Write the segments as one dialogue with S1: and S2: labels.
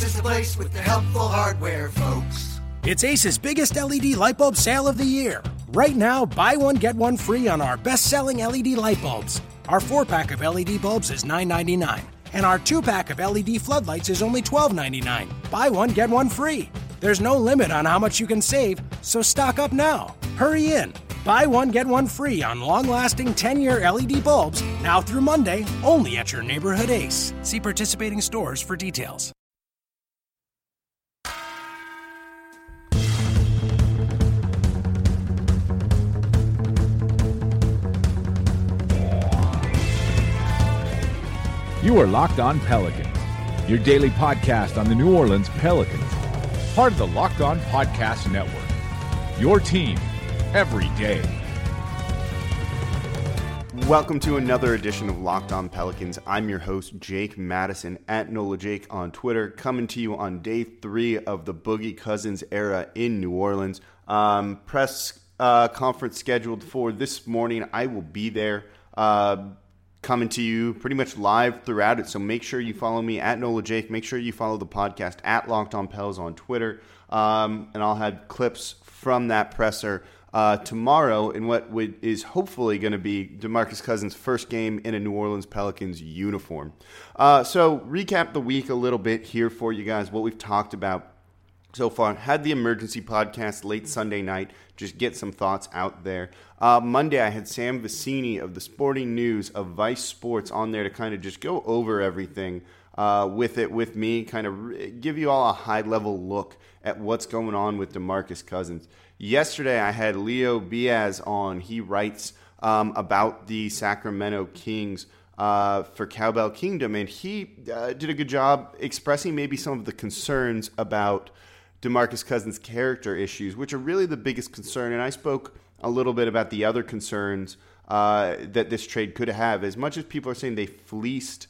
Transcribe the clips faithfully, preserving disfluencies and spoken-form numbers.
S1: is the place with the helpful hardware, folks.
S2: It's Ace's biggest L E D light bulb sale of the year. Right now, buy one, get one free on our best-selling L E D light bulbs. Our four-pack of L E D bulbs is nine ninety-nine, and our two-pack of L E D floodlights is only twelve ninety-nine. Buy one, get one free. There's no limit on how much you can save, so stock up now. Hurry in. Buy one, get one free on long-lasting ten-year L E D bulbs, now through Monday, only at your neighborhood Ace. See participating stores for details.
S3: You are Locked On Pelicans, your daily podcast on the New Orleans Pelicans, part of the Locked On Podcast Network, your team every day.
S4: Welcome to another edition of Locked On Pelicans. I'm your host, Jake Madison, at Nola Jake on Twitter, coming to you on day three of the Boogie Cousins era in New Orleans. Um, press uh, conference scheduled for this morning. I will be there. Uh, coming to you pretty much live throughout it. So make sure you follow me at Nola Jake. Make sure you follow the podcast at Locked On Pels on Twitter. Um, and I'll have clips from that presser uh, tomorrow in what would, is hopefully going to be DeMarcus Cousins' first game in a New Orleans Pelicans uniform. Uh, so recap the week a little bit here for you guys, what we've talked about so far. Had the emergency podcast late Sunday night, just get some thoughts out there. Uh, Monday, I had Sam Vecini of the Sporting News of Vice Sports on there to kind of just go over everything uh, with it with me, kind of re- give you all a high-level look at what's going on with DeMarcus Cousins. Yesterday, I had Leo Biaz on. He writes um, about the Sacramento Kings uh, for Cowbell Kingdom, and he uh, did a good job expressing maybe some of the concerns about DeMarcus Cousins' character issues, which are really the biggest concern. And I spoke a little bit about the other concerns uh, that this trade could have. As much as people are saying they fleeced,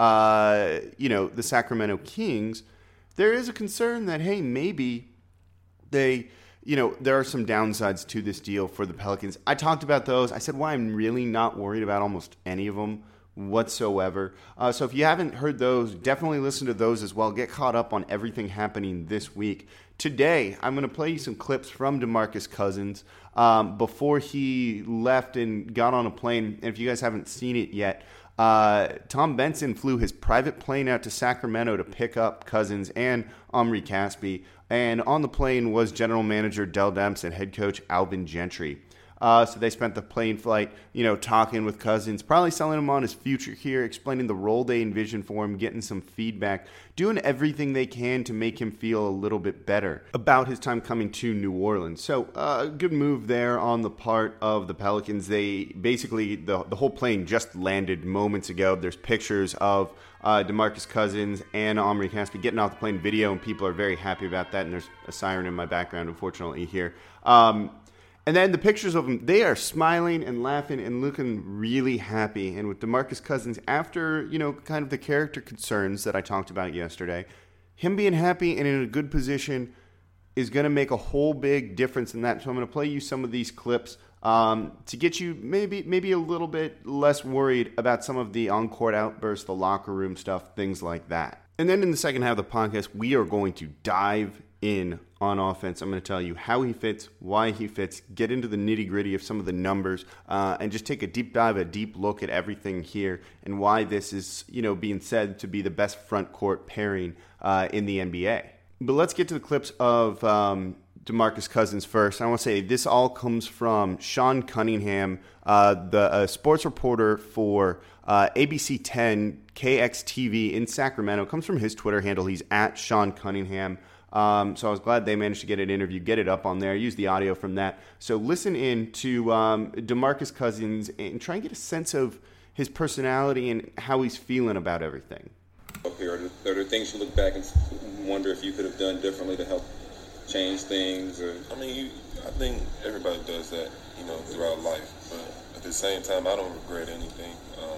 S4: uh, you know, the Sacramento Kings, there is a concern that, hey, maybe they, you know, there are some downsides to this deal for the Pelicans. I talked about those. I said why I'm really not worried about almost any of them whatsoever. Uh, so if you haven't heard those, definitely listen to those as well. Get caught up on everything happening this week. Today, I'm going to play you some clips from DeMarcus Cousins um, before he left and got on a plane. And if you guys haven't seen it yet, uh, Tom Benson flew his private plane out to Sacramento to pick up Cousins and Omri Caspi. And on the plane was general manager Dell Demps and head coach Alvin Gentry. Uh, so they spent the plane flight, you know, talking with Cousins, probably selling him on his future here, explaining the role they envision for him, getting some feedback, doing everything they can to make him feel a little bit better about his time coming to New Orleans. So a uh, good move there on the part of the Pelicans. They basically, the, the whole plane just landed moments ago. There's pictures of uh, DeMarcus Cousins and Omri Caspi getting off the plane video, and people are very happy about that. And there's a siren in my background, unfortunately, here. Um, And then the pictures of them, they are smiling and laughing and looking really happy. And with DeMarcus Cousins, after, you know, kind of the character concerns that I talked about yesterday, him being happy and in a good position is going to make a whole big difference in that. So I'm going to play you some of these clips um, to get you maybe maybe a little bit less worried about some of the on-court outbursts, the locker room stuff, things like that. And then in the second half of the podcast, we are going to dive in on offense. I'm going to tell you how he fits, why he fits, get into the nitty-gritty of some of the numbers, uh, and just take a deep dive, a deep look at everything here and why this is, you know, being said to be the best front court pairing uh, in the N B A. But let's get to the clips of um, DeMarcus Cousins first. I want to say this all comes from Sean Cunningham, uh, the uh, sports reporter for uh, A B C ten K X T V in Sacramento. It comes from his Twitter handle. He's at Sean Cunningham. Um, so I was glad they managed to get an interview, get it up on there, use the audio from that. So listen in to um, DeMarcus Cousins and try and get a sense of his personality and how he's feeling about everything.
S5: Here, are there, are there things you look back and wonder if you could have done differently to help change things? Or
S6: I mean, you, I think everybody does that, you know, throughout life. But at the same time, I don't regret anything. Um,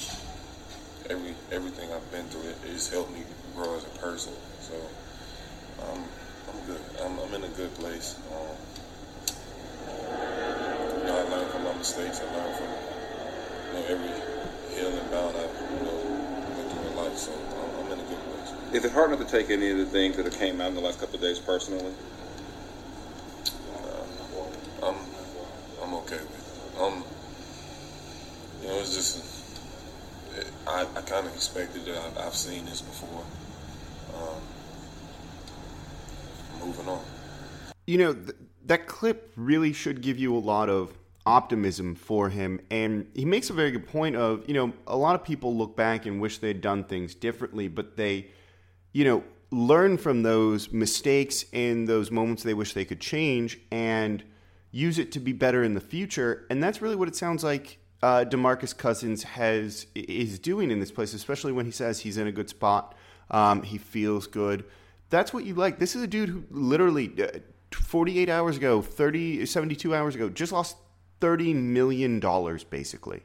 S6: every everything I've been through, it, it's helped me grow as a person. So. Um, I'm good. I'm, I'm in a good place. Um, you know, I learned from my mistakes. I learned from, you know, every hill and bound I've, you know, been through in life. So I'm, I'm in a good place.
S5: is it hard not to take any of the things that have came out in the last couple of days personally?
S6: Uh, I'm I'm okay with it. Um, you know, it's just it, I I kind of expected it. I've, I've seen this before. Um, moving on.
S4: You know, th- that clip really should give you a lot of optimism for him. And he makes a very good point of, you know, a lot of people look back and wish they'd done things differently, but they, you know, learn from those mistakes and those moments they wish they could change and use it to be better in the future. And that's really what it sounds like uh, DeMarcus Cousins has is doing in this place, especially when he says he's in a good spot. Um, he feels good. That's what you like. This is a dude who literally uh, forty-eight hours ago, thirty, seventy-two hours ago, just lost thirty million dollars, basically.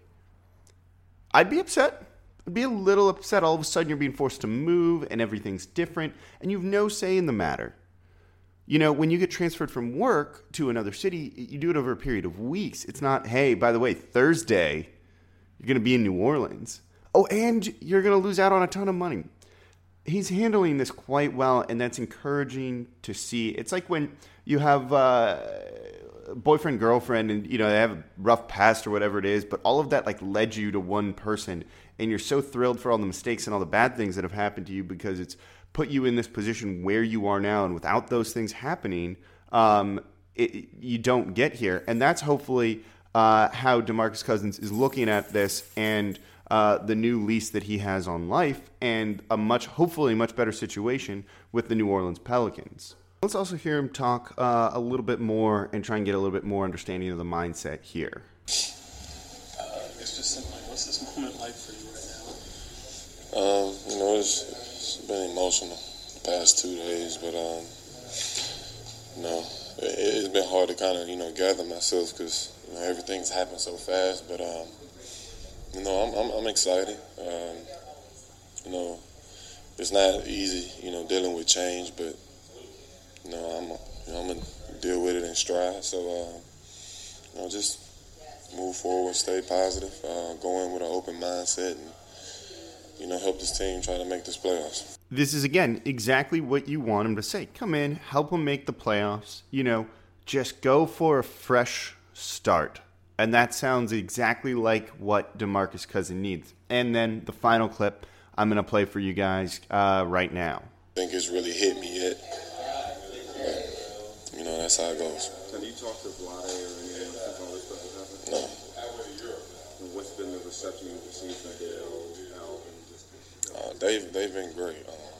S4: I'd be upset. I'd be a little upset. All of a sudden, you're being forced to move, and everything's different, and you have no say in the matter. You know, when you get transferred from work to another city, you do it over a period of weeks. It's not, hey, by the way, Thursday, you're going to be in New Orleans. Oh, and you're going to lose out on a ton of money. He's handling this quite well, and that's encouraging to see. It's like when you have uh, a boyfriend, girlfriend, and you know they have a rough past or whatever it is, but all of that like led you to one person, and you're so thrilled for all the mistakes and all the bad things that have happened to you because it's put you in this position where you are now, and without those things happening, um, it, you don't get here. And that's hopefully uh, how DeMarcus Cousins is looking at this and Uh, the new lease that he has on life and a much, hopefully much better situation with the New Orleans Pelicans. Let's also hear him talk uh, a little bit more and try and get a little bit more understanding of the mindset here.
S7: Uh, it's just simply, what's this moment like for you right now?
S6: Um, you know, it's, it's been emotional the past two days, but um, you know, it, it's been hard to kind of you know gather myself because you know everything's happened so fast, but um. You know, I'm I'm, I'm excited. Um, you know, it's not easy, you know, dealing with change, but you know, I'm you know, I'm gonna deal with it in stride. So, uh, you know, just move forward, stay positive, uh, go in with an open mindset, and you know, help this team try to make this playoffs.
S4: This is again exactly what you want him to say. Come in, help him make the playoffs. You know, just go for a fresh start. And that sounds exactly like what DeMarcus Cousins needs. And then the final clip I'm going to play for you guys uh, right now.
S6: I think it's really hit me yet. But, you know, that's how it goes.
S5: Have you talked to Vlade or anyone since all this stuff has happened?
S6: No.
S5: And what's been the reception you've received from Dale, Al, and just...
S6: Uh, they've, they've been great. Um,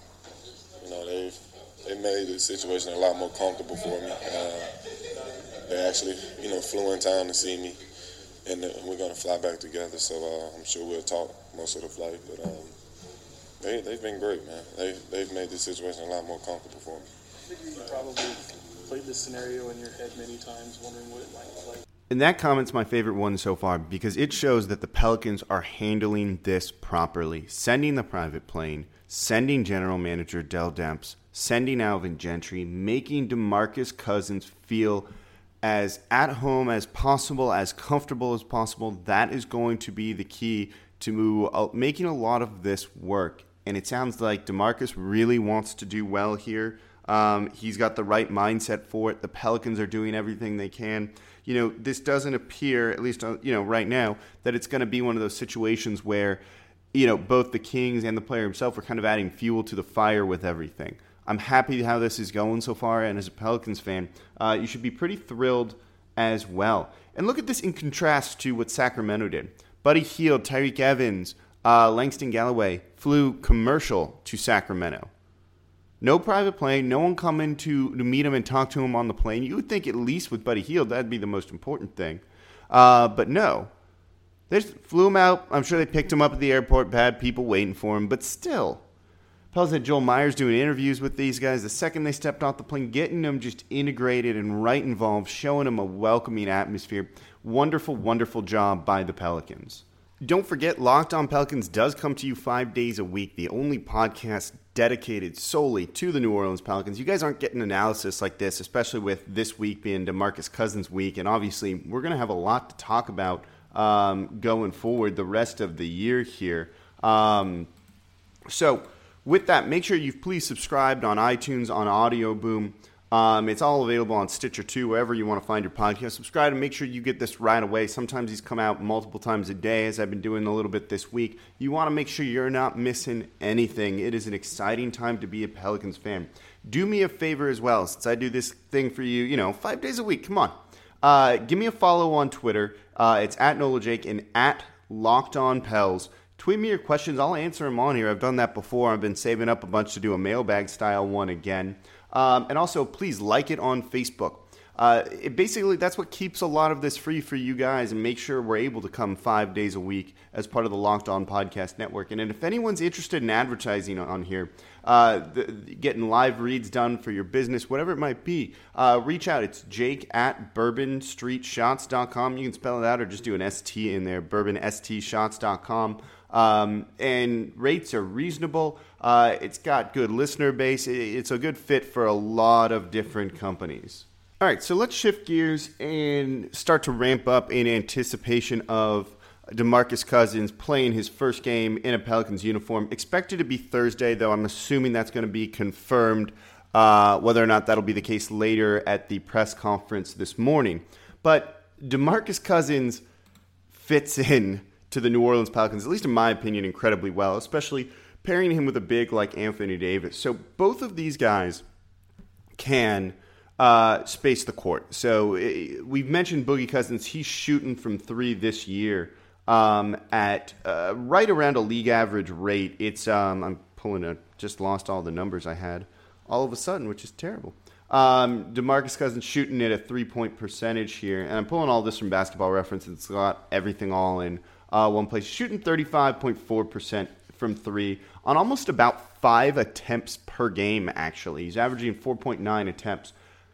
S6: you know, they've, they made the situation a lot more comfortable for me. Uh, They actually, you know, flew in town to see me, and we're going to fly back together, so uh, I'm sure we'll talk most of the flight. But um, they, they've been great, man. They, they've made this situation a lot more comfortable for me.
S7: I think you probably played this scenario in your head many times, wondering what it might look like.
S4: And that comment's my favorite one so far because it shows that the Pelicans are handling this properly. Sending the private plane, sending general manager Dell Demps, sending Alvin Gentry, making DeMarcus Cousins feel as at home as possible, as comfortable as possible. That is going to be the key to uh, making a lot of this work. And it sounds like DeMarcus really wants to do well here. Um, he's got the right mindset for it. The Pelicans are doing everything they can. You know, this doesn't appear, at least uh, you know right now, that it's going to be one of those situations where, you know, both the Kings and the player himself are kind of adding fuel to the fire with everything. I'm happy how this is going so far, and as a Pelicans fan, uh, you should be pretty thrilled as well. And look at this in contrast to what Sacramento did. Buddy Hield, Tyreke Evans, uh, Langston Galloway flew commercial to Sacramento. No private plane, no one coming to, to meet him and talk to him on the plane. You would think at least with Buddy Hield, that'd be the most important thing. Uh, but no. They just flew him out. I'm sure they picked him up at the airport, had people waiting for him, but still. Pels had Joel Myers doing interviews with these guys the second they stepped off the plane, getting them just integrated and right involved, showing them a welcoming atmosphere. Wonderful, wonderful job by the Pelicans. Don't forget, Locked On Pelicans does come to you five days a week, the only podcast dedicated solely to the New Orleans Pelicans. You guys aren't getting analysis like this, especially with this week being DeMarcus Cousins week, and obviously we're going to have a lot to talk about um, going forward the rest of the year here. Um, so... with that, make sure you've please subscribed on iTunes, on Audio Boom. Um, it's all available on Stitcher too, wherever you want to find your podcast. Subscribe and make sure you get this right away. Sometimes these come out multiple times a day, as I've been doing a little bit this week. You want to make sure you're not missing anything. It is an exciting time to be a Pelicans fan. Do me a favor as well, since I do this thing for you, you know, five days a week. Come on. Uh, give me a follow on Twitter. Uh, it's at NolaJake and at LockedOnPels. Tweet me your questions. I'll answer them on here. I've done that before. I've been saving up a bunch to do a mailbag style one again. Um, and also, please like it on Facebook. Uh, it basically, that's what keeps a lot of this free for you guys and make sure we're able to come five days a week as part of the Locked On Podcast Network. And if anyone's interested in advertising on here, uh, the, getting live reads done for your business, whatever it might be, uh, reach out. It's Jake at bourbon street shots dot com. You can spell it out or just do an S T in there, bourbon s t shots dot com. Um, and rates are reasonable. Uh, it's got good listener base. It's a good fit for a lot of different companies. All right, so let's shift gears and start to ramp up in anticipation of DeMarcus Cousins playing his first game in a Pelicans uniform. Expected to be Thursday, though I'm assuming that's going to be confirmed, uh, whether or not that'll be the case later at the press conference this morning. But DeMarcus Cousins fits in to the New Orleans Pelicans, at least in my opinion, incredibly well, especially pairing him with a big like Anthony Davis. So both of these guys can uh, space the court. So it, we've mentioned Boogie Cousins. He's shooting from three this year um, at uh, right around a league average rate. It's um, I'm pulling a just lost all the numbers I had all of a sudden, which is terrible. Um, DeMarcus Cousins shooting at a three-point percentage here, and I'm pulling all this from Basketball Reference. It's got everything all in uh, one place. Shooting thirty-five point four percent from three on almost about five attempts per game, actually. He's averaging four point nine attempts.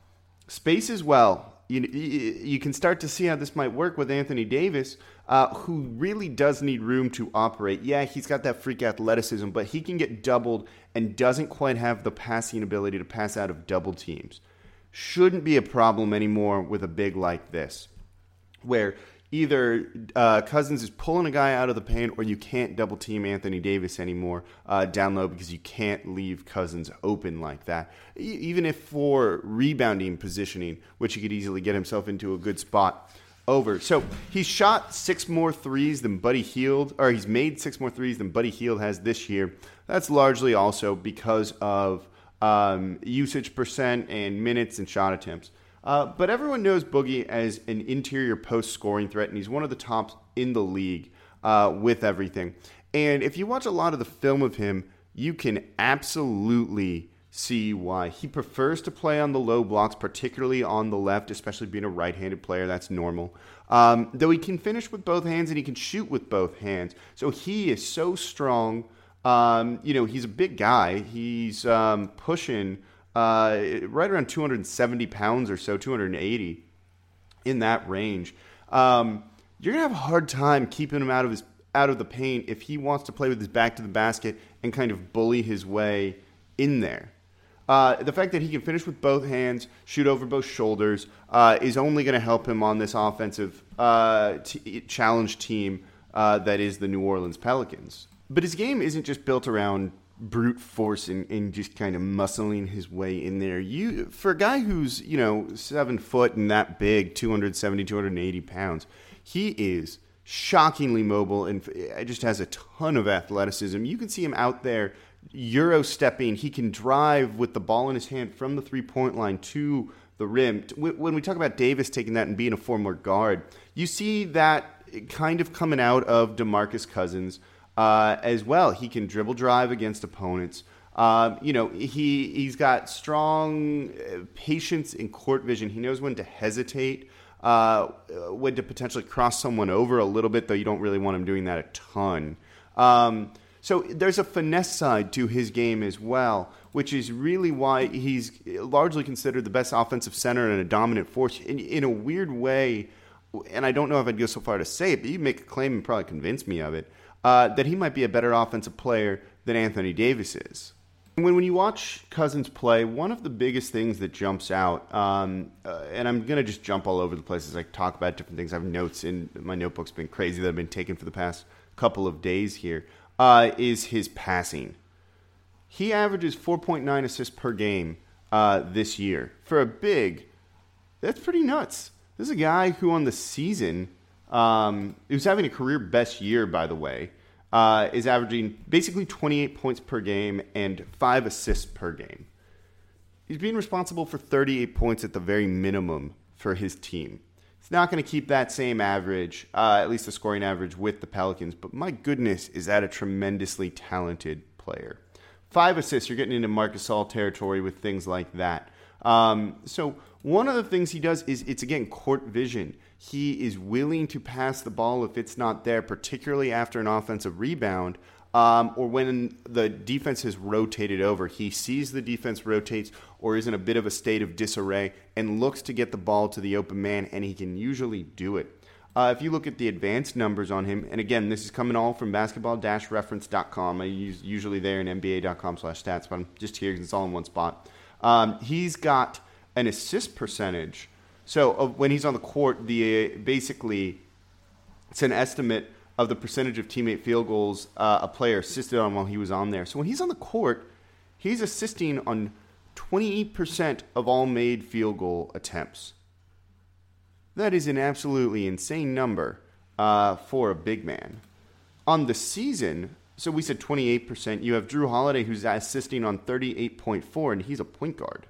S4: Space as well. You, you can start to see how this might work with Anthony Davis, uh, who really does need room to operate. Yeah, he's got that freak athleticism, but he can get doubled and doesn't quite have the passing ability to pass out of double teams. Shouldn't be a problem anymore with a big like this, where either uh, Cousins is pulling a guy out of the paint or you can't double team Anthony Davis anymore uh, down low because you can't leave Cousins open like that. E- even if for rebounding positioning, which he could easily get himself into a good spot over. So he's shot six more threes than Buddy Hield, or he's made six more threes than Buddy Hield has this year. That's largely also because of um, usage percent and minutes and shot attempts. Uh, but everyone knows Boogie as an interior post scoring threat, and he's one of the tops in the league uh, with everything. And if you watch a lot of the film of him, you can absolutely see why. He prefers to play on the low blocks, particularly on the left, especially being a right-handed player. That's normal. Um, though he can finish with both hands and he can shoot with both hands. So he is so strong. Um, you know, he's a big guy. He's um, pushing Uh, right around two hundred seventy pounds or so, two hundred eighty, in that range. Um, you're gonna have a hard time keeping him out of his out of the paint if he wants to play with his back to the basket and kind of bully his way in there. Uh, the fact that he can finish with both hands, shoot over both shoulders, uh, is only going to help him on this offensive uh, t- challenge team uh, that is the New Orleans Pelicans. But his game isn't just built around brute force and, and just kind of muscling his way in there. You for a guy who's, you know, seven foot and that big, two hundred seventy, two hundred eighty pounds, he is shockingly mobile and just has a ton of athleticism. You can see him out there Euro stepping. He can drive with the ball in his hand from the three-point line to the rim. When we talk about Davis taking that and being a former guard, you see that kind of coming out of DeMarcus Cousins Uh, as well. He can dribble drive against opponents. Um, you know, he, he's got strong patience and court vision. He knows when to hesitate, uh, when to potentially cross someone over a little bit, though you don't really want him doing that a ton. Um, so there's a finesse side to his game as well, which is really why he's largely considered the best offensive center and a dominant force. In, in a weird way, and I don't know if I'd go so far to say it, but you make a claim and probably convince me of it, Uh, that he might be a better offensive player than Anthony Davis is. When when you watch Cousins play, one of the biggest things that jumps out, um, uh, and I'm going to just jump all over the place as I talk about different things. I have notes in my notebook's been crazy that I've been taking for the past couple of days here, uh, is his passing. He averages four point nine assists per game uh, this year. For a big, that's pretty nuts. This is a guy who on the season, um, who's having a career best year, by the way, uh, is averaging basically twenty-eight points per game and five assists per game. He's being responsible for thirty-eight points at the very minimum for his team. He's not going to keep that same average, uh, at least the scoring average, with the Pelicans, but my goodness, is that a tremendously talented player. Five assists, you're getting into Marc Gasol territory with things like that. Um, so one of the things he does is, it's again, court vision. He is willing to pass the ball if it's not there, particularly after an offensive rebound, um, or when the defense has rotated over. He sees the defense rotates or is in a bit of a state of disarray and looks to get the ball to the open man, and he can usually do it. Uh, if you look at the advanced numbers on him, and again, this is coming all from basketball dash reference dot com. I use usually there in N B A dot com slash stats, but I'm just here because it's all in one spot. Um, he's got an assist percentage. So uh, when he's on the court, the uh, basically it's an estimate of the percentage of teammate field goals uh, a player assisted on while he was on there. So when he's on the court, he's assisting on twenty-eight percent of all made field goal attempts. That is an absolutely insane number uh, for a big man. On the season, so we said twenty-eight percent. You have Jrue Holiday, who's assisting on thirty-eight point four, and he's a point guard.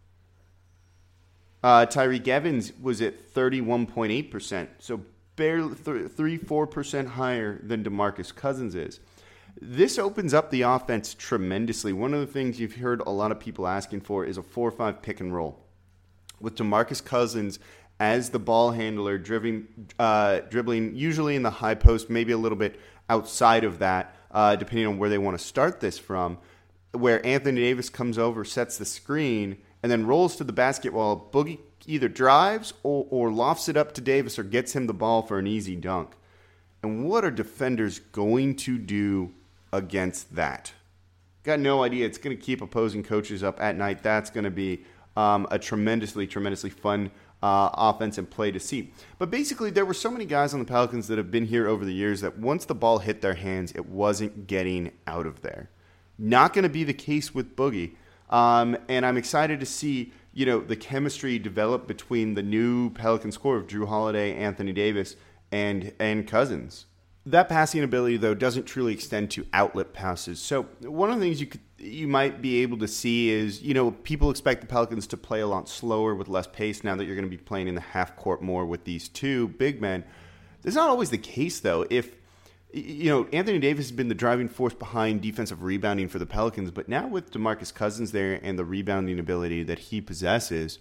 S4: Uh, Tyreke Evans was at thirty-one point eight percent, so barely three to four percent higher than DeMarcus Cousins is. This opens up the offense tremendously. One of the things you've heard a lot of people asking for is a four five pick and roll. With DeMarcus Cousins as the ball handler, dribbling, uh, dribbling usually in the high post, maybe a little bit outside of that, uh, depending on where they want to start this from, where Anthony Davis comes over, sets the screen, and then rolls to the basket while Boogie either drives or, or lofts it up to Davis or gets him the ball for an easy dunk. And what are defenders going to do against that? Got no idea. It's going to keep opposing coaches up at night. That's going to be um, a tremendously, tremendously fun uh, offense and play to see. But basically, there were so many guys on the Pelicans that have been here over the years that once the ball hit their hands, it wasn't getting out of there. Not going to be the case with Boogie. Um, and I'm excited to see, you know, the chemistry develop between the new Pelicans core of Jrue Holiday, Anthony Davis, and and Cousins. That passing ability, though, doesn't truly extend to outlet passes. So one of the things you could, you might be able to see is, you know, people expect the Pelicans to play a lot slower with less pace now that you're going to be playing in the half court more with these two big men. That's not always the case, though. If You know, Anthony Davis has been the driving force behind defensive rebounding for the Pelicans, but now with DeMarcus Cousins there and the rebounding ability that he possesses,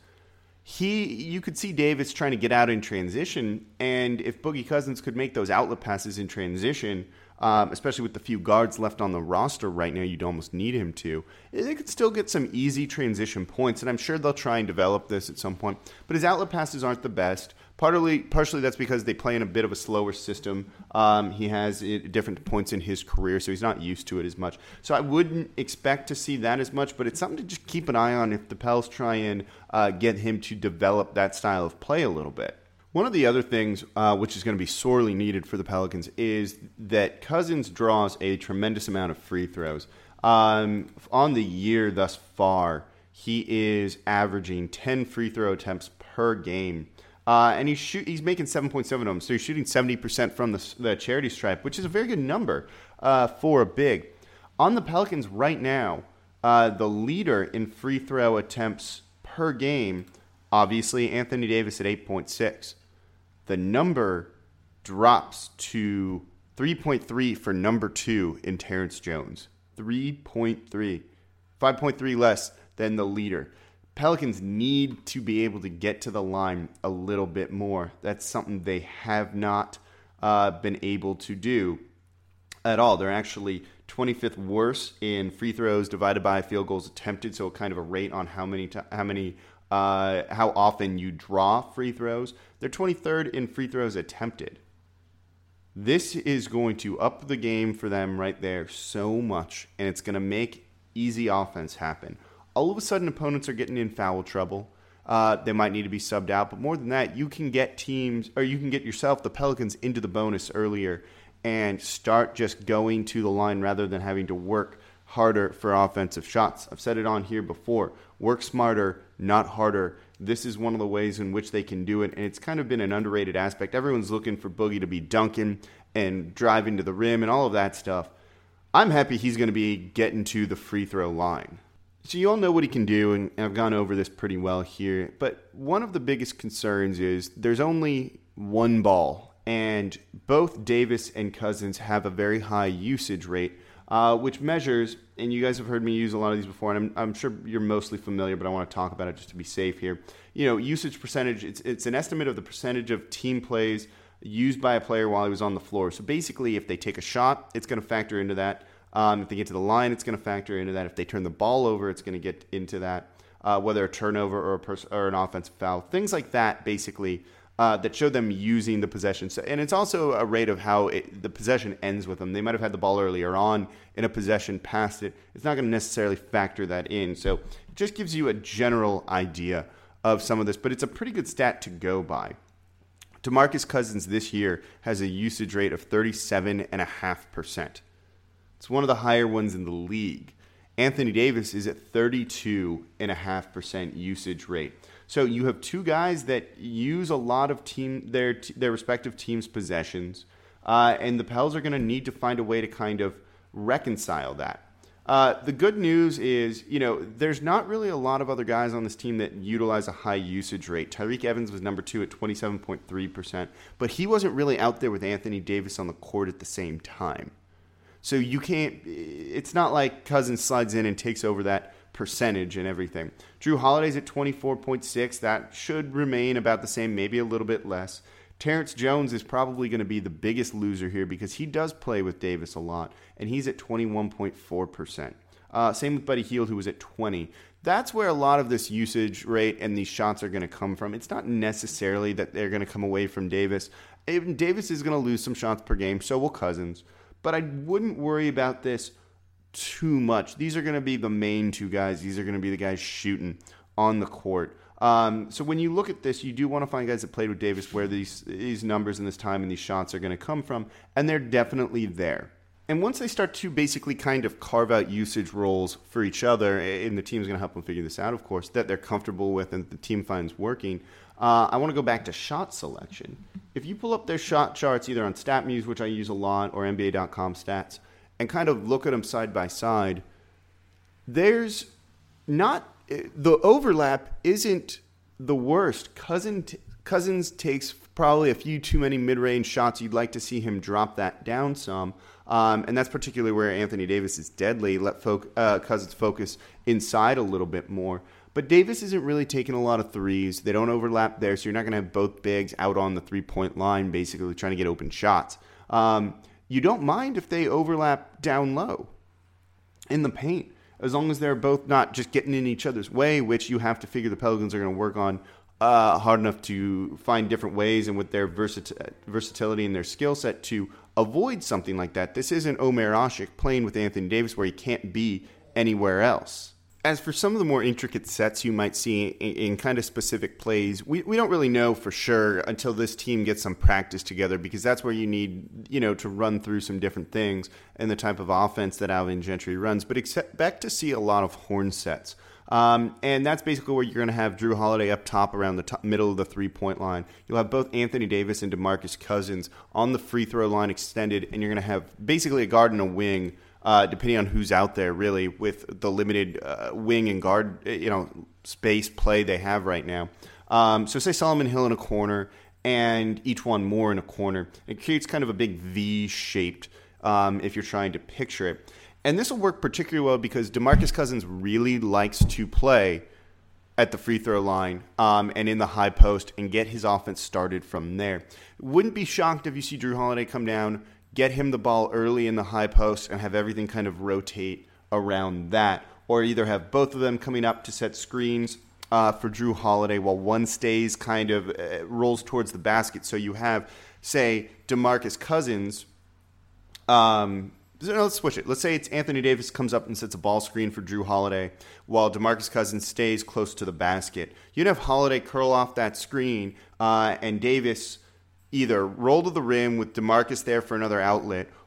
S4: he you could see Davis trying to get out in transition, and if Boogie Cousins could make those outlet passes in transition, um, especially with the few guards left on the roster right now, you'd almost need him to, they could still get some easy transition points, and I'm sure they'll try and develop this at some point, but his outlet passes aren't the best. Partly, partially that's because they play in a bit of a slower system. Um, he has it different points in his career, so he's not used to it as much. So I wouldn't expect to see that as much, but it's something to just keep an eye on if the Pels try and uh, get him to develop that style of play a little bit. One of the other things, uh, which is going to be sorely needed for the Pelicans, is that Cousins draws a tremendous amount of free throws. Um, on the year thus far, he is averaging ten free throw attempts per game. Uh, and he's shoot, he's making seven point seven of them, so he's shooting seventy percent from the, the charity stripe, which is a very good number uh, for a big. On the Pelicans right now, uh, the leader in free throw attempts per game, obviously Anthony Davis at eight point six. The number drops to three point three for number two in Terrence Jones. three point three. five point three less than the leader. Pelicans need to be able to get to the line a little bit more. That's something they have not uh, been able to do at all. They're actually twenty-fifth worst in free throws divided by field goals attempted, so kind of a rate on how many, t- how many, uh, how often you draw free throws. They're twenty-third in free throws attempted. This is going to up the game for them right there so much, and it's going to make easy offense happen. All of a sudden, opponents are getting in foul trouble. Uh, they might need to be subbed out. But more than that, you can get teams, or you can get yourself, the Pelicans, into the bonus earlier and start just going to the line rather than having to work harder for offensive shots. I've said it on here before. Work smarter, not harder. This is one of the ways in which they can do it, and it's kind of been an underrated aspect. Everyone's looking for Boogie to be dunking and driving to the rim and all of that stuff. I'm happy he's going to be getting to the free throw line. So you all know what he can do, and I've gone over this pretty well here, but one of the biggest concerns is there's only one ball, and both Davis and Cousins have a very high usage rate, uh, which measures, and you guys have heard me use a lot of these before, and I'm, I'm sure you're mostly familiar, but I want to talk about it just to be safe here. You know, usage percentage, it's, it's an estimate of the percentage of team plays used by a player while he was on the floor. So basically, if they take a shot, it's going to factor into that. Um, if they get to the line, it's going to factor into that. If they turn the ball over, it's going to get into that. Uh, whether a turnover or a pers- or an offensive foul, things like that, basically, uh, that show them using the possession. So, and it's also a rate of how it, the possession ends with them. They might have had the ball earlier on in a possession, passed it. It's not going to necessarily factor that in. So it just gives you a general idea of some of this, but it's a pretty good stat to go by. DeMarcus Cousins this year has a usage rate of thirty-seven point five percent. It's one of the higher ones in the league. Anthony Davis is at thirty-two point five percent usage rate. So you have two guys that use a lot of team their their respective teams' possessions, uh, and the Pels are going to need to find a way to kind of reconcile that. Uh, the good news is, you know, there's not really a lot of other guys on this team that utilize a high usage rate. Tyreke Evans was number two at twenty-seven point three percent, but he wasn't really out there with Anthony Davis on the court at the same time. So you can't, it's not like Cousins slides in and takes over that percentage and everything. Jrue Holiday's at twenty-four point six. That should remain about the same, maybe a little bit less. Terrence Jones is probably going to be the biggest loser here because he does play with Davis a lot, and he's at twenty-one point four percent. Uh, same with Buddy Hield, who was at twenty. That's where a lot of this usage rate and these shots are going to come from. It's not necessarily that they're going to come away from Davis. Even Davis is going to lose some shots per game, so will Cousins. But I wouldn't worry about this too much. These are going to be the main two guys. These are going to be the guys shooting on the court. Um, so when you look at this, you do want to find guys that played with Davis where these these numbers and this time and these shots are going to come from, and they're definitely there. And once they start to basically kind of carve out usage roles for each other, and the team's going to help them figure this out, of course, that they're comfortable with and the team finds working, uh, I want to go back to shot selection. If you pull up their shot charts either on StatMuse, which I use a lot, or N B A dot com stats, and kind of look at them side by side, there's not... the overlap isn't the worst. Cousins, Cousins takes probably a few too many mid-range shots. You'd like to see him drop that down some. Um, and that's particularly where Anthony Davis is deadly. Let folk, uh, Cousins focus inside a little bit more. But Davis isn't really taking a lot of threes. They don't overlap there, so you're not going to have both bigs out on the three-point line basically trying to get open shots. Um, you don't mind if they overlap down low in the paint, as long as they're both not just getting in each other's way, which you have to figure the Pelicans are going to work on uh, hard enough to find different ways and with their versatil- versatility and their skill set to avoid something like that. This isn't Omer Asik playing with Anthony Davis where he can't be anywhere else. As for some of the more intricate sets you might see in, in kind of specific plays, we, we don't really know for sure until this team gets some practice together, because that's where you need, you know, to run through some different things and the type of offense that Alvin Gentry runs. But expect to see a lot of horn sets. Um, and that's basically where you're going to have Jrue Holiday up top around the top, middle of the three-point line. You'll have both Anthony Davis and DeMarcus Cousins on the free throw line extended, and you're going to have basically a guard and a wing, Uh, depending on who's out there, really, with the limited uh, wing and guard, you know, space play they have right now. Um, so say Solomon Hill in a corner and each one more in a corner. It creates kind of a big V-shaped, um, if you're trying to picture it. And this will work particularly well because DeMarcus Cousins really likes to play at the free throw line um, and in the high post and get his offense started from there. Wouldn't be shocked if you see Jrue Holiday come down, get him the ball early in the high post, and have everything kind of rotate around that. Or either have both of them coming up to set screens uh, for Jrue Holiday while one stays kind of uh, rolls towards the basket. So you have, say, DeMarcus Cousins. Um, no, let's switch it. Let's say it's Anthony Davis comes up and sets a ball screen for Jrue Holiday while DeMarcus Cousins stays close to the basket. You'd have Holiday curl off that screen uh, and Davis either roll to the rim with DeMarcus there for another outlet,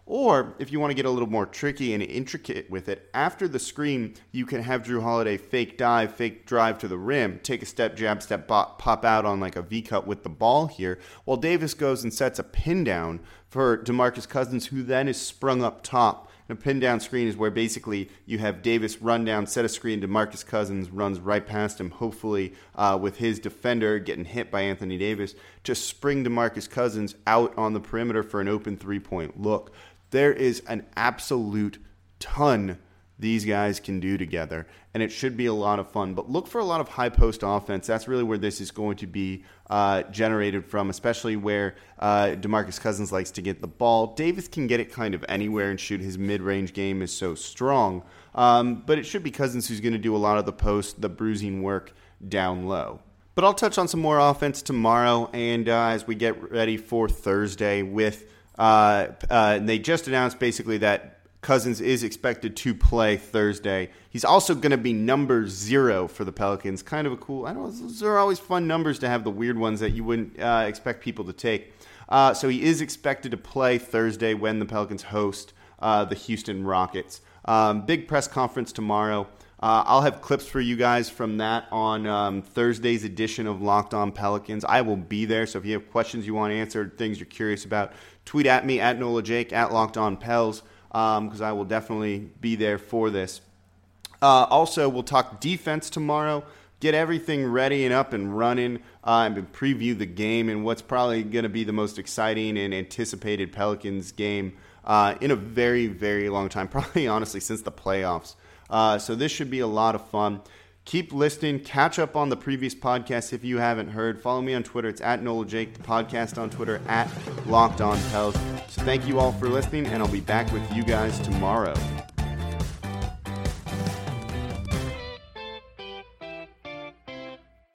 S4: Or if you want to get a little more tricky and intricate with it, after the screen, you can have Jrue Holiday fake dive, fake drive to the rim, take a step, jab, step, pop, pop out on like a V-cut with the ball here, while Davis goes and sets a pin down for DeMarcus Cousins, who then is sprung up top. And a pin down screen is where basically you have Davis run down, set a screen, DeMarcus Cousins runs right past him, hopefully uh, with his defender getting hit by Anthony Davis, to spring DeMarcus Cousins out on the perimeter for an open three-point look. There is an absolute ton these guys can do together, and it should be a lot of fun. But look for a lot of high post offense. That's really where this is going to be uh, generated from, especially where uh, DeMarcus Cousins likes to get the ball. Davis can get it kind of anywhere and shoot. His mid-range game is so strong. Um, but it should be Cousins who's going to do a lot of the post, the bruising work down low. But I'll touch on some more offense tomorrow, and uh, as we get ready for Thursday with Uh, uh, they just announced basically that Cousins is expected to play Thursday. He's also going to be number zero for the Pelicans. Kind of a cool, I don't know, those are always fun numbers to have, the weird ones that you wouldn't uh, expect people to take. Uh, so he is expected to play Thursday when the Pelicans host uh, the Houston Rockets. Um, big press conference tomorrow. Uh, I'll have clips for you guys from that on um, Thursday's edition of Locked On Pelicans. I will be there, so if you have questions you want answered, things you're curious about, tweet at me, at Nola Jake, at Locked On Pels, because um, I will definitely be there for this. Uh, also, we'll talk defense tomorrow, get everything ready and up and running, uh, and preview the game and what's probably going to be the most exciting and anticipated Pelicans game uh, in a very, very long time, probably honestly since the playoffs. Uh, so this should be a lot of fun. Keep listening. Catch up on the previous podcast if you haven't heard. Follow me on Twitter. It's at Nola Jake. The podcast on Twitter, at Locked On Pels. So thank you all for listening, and I'll be back with you guys tomorrow.